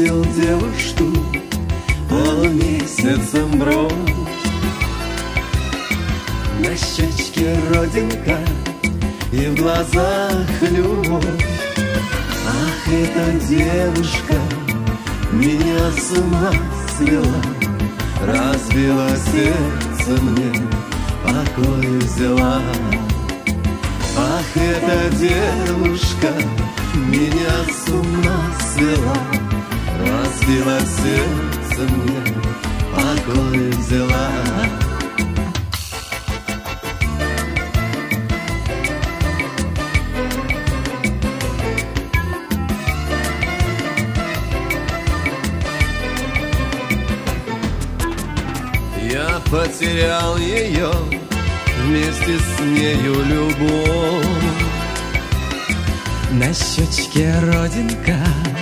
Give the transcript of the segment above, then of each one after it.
встретил девушку полумесяцем бровь. На щечке родинка и в глазах любовь. Ах, эта девушка меня с ума свела, разбила сердце мне, покой взяла. Ах, эта девушка меня с ума свела, разбила сердце мне, покой взяла. Я потерял ее, вместе с нею любовь. На щечке родинка,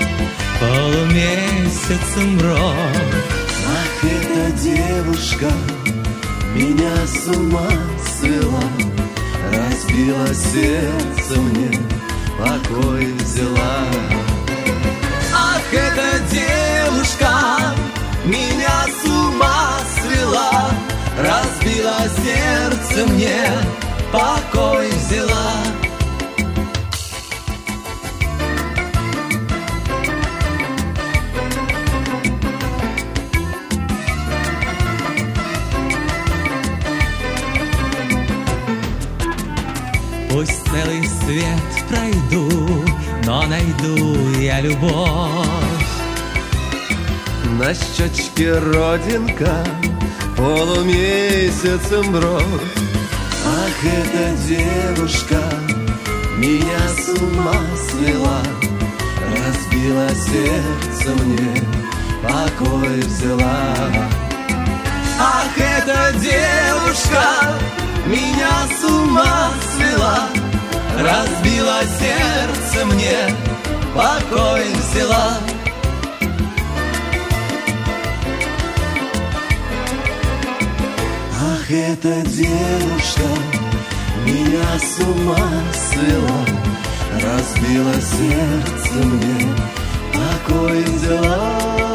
полумесяцем бровь. Ах, эта девушка меня с ума свела, разбила сердце мне, покой взяла. Ах, эта девушка меня с ума свела, разбила сердце мне, покой взяла. Пусть целый свет пройду, но найду я любовь. На щечке родинка, полумесяцем бровь. Ах, эта девушка меня с ума свела, разбила сердце мне, покой взяла. Ах, эта девушка меня с ума свела, разбила сердце мне, покой взяла. Ах, эта девушка меня с ума свела, разбила сердце мне, покой взяла.